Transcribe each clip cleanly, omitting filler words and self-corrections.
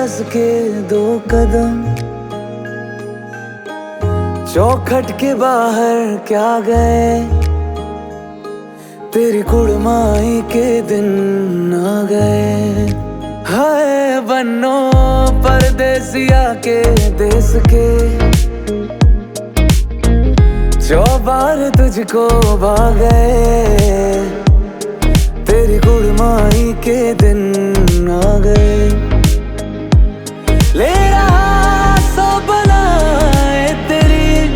बरस के 2 कदम चौखट के बाहर क्या गए, तेरी कुड़माई के दिन आ गए। हाय बन्नो परदेसिया के देश के, चौबार तुझको भागे, तेरी कुड़माई के दिन आ गए। ले रहा सो बनाए तेरी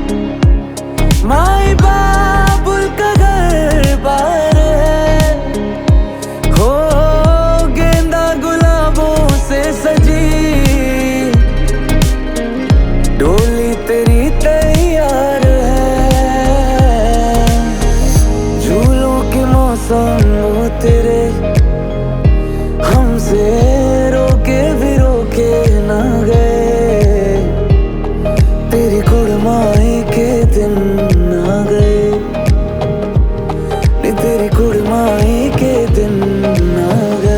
माई बाबुल का घर बार है, हो गेंदा गुलाबों से सजी डोली तेरी तैयार है। झूलों के मौसम वो तेरे हमसे रोके भी रोके ना गए, तेरी कुड़माई के दिन आ गए, तेरी कुड़माई के दिन आ गए।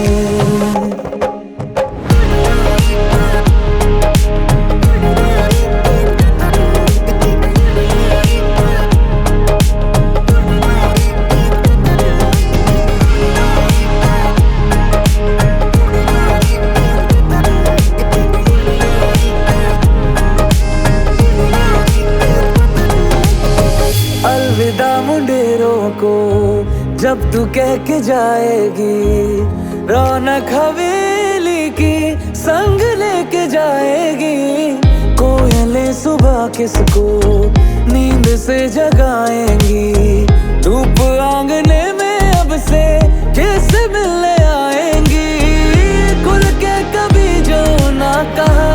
अलविदा मुंडेरों को जब तू कह के जाएगी, रौनक हवेली की संग लेके जाएगी। कोयलें सुबह किसको नींद से जगाएंगी, धूप आंगने में अब से किससे मिलने आएंगी। खुल के कभी जो ना कहा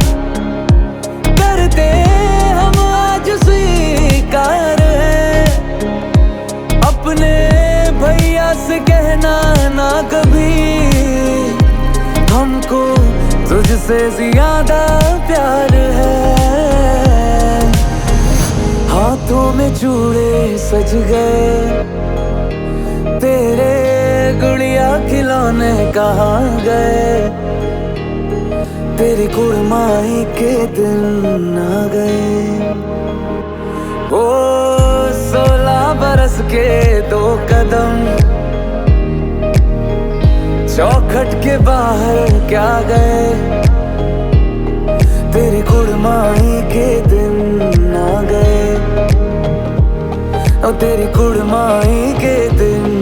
करते हम आज स्वीकार है, अपने भैया से कहना ना कभी, हमको तुझसे ज्यादा प्यार है। हाथों में चूड़े सज गए, तेरे गुड़िया खिलौने कहाँ गए, तेरी कुड़माई के दिन आ गए। ओ 16 बरस के 2 कदम चौखट के बाहर क्या गए, तेरी कुड़माई के दिन आ गए, और तेरी कुड़माई के दिन